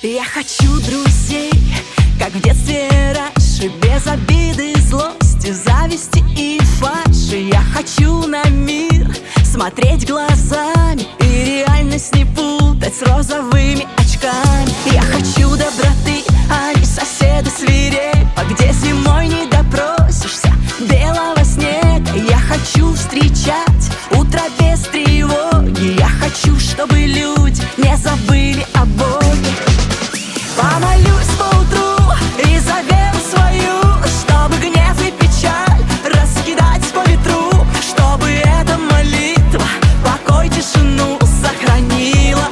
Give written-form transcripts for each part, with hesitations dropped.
Я хочу друзей, как в детстве раньше, без обиды, злости, зависти и фальши. Я хочу на мир смотреть глазами и реальность не путать с розовыми очками. Я хочу доброты, а не соседа свирепа, где зимой не допросишься белого снега. Я хочу встречать утро без тревоги. Я хочу, чтобы люди не забыли о Боге. Помолюсь поутру и за веру свою, чтобы гнев и печаль раскидать по ветру, чтобы эта молитва покой, тишину сохранила.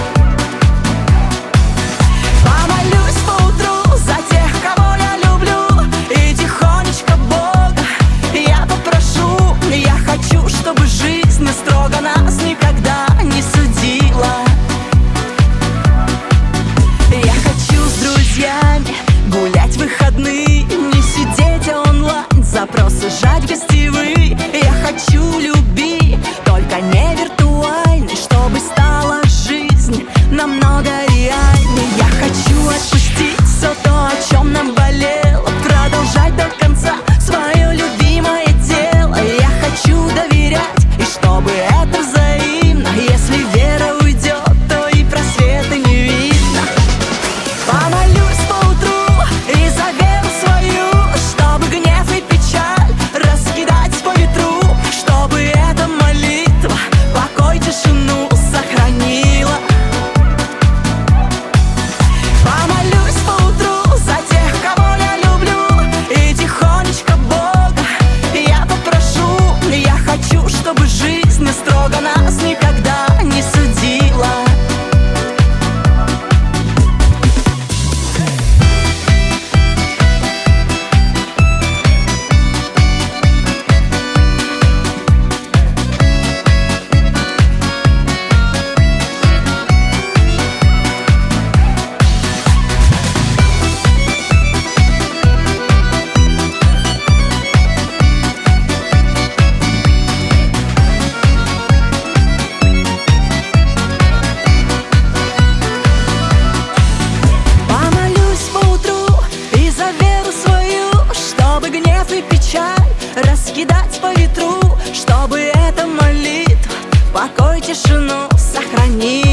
Помолюсь поутру за тех, кого я люблю, и тихонечко Бога я попрошу. Я хочу, чтобы жизнь строго нас никогда не судила. Я хочу с друзьями гулять в выходные, не сидеть онлайн, запросы жать гостевые. Я хочу любви, только не виртуальной, чтобы стала жизнь намного реальней. Я хочу отпустить все то, о чем нам болело, продолжать до конца свое любимое дело. Я хочу доверять, и чтобы это взаимно. Если вера уйдет, то и просвета не видно. Помолюсь поутру и за веру свою, чтобы гнев и печаль раскидать по ветру, чтобы эта молитва покой, тишину сохранила. Помолюсь поутру за тех, кого я люблю, и тихонечко Бога я попрошу. Я хочу, чтобы жизнь строго нас никогда не судила. Помолюсь поутру и за веру свою, чтобы гнев и печаль раскидать по ветру, чтобы эта молитва покой, тишину сохранила.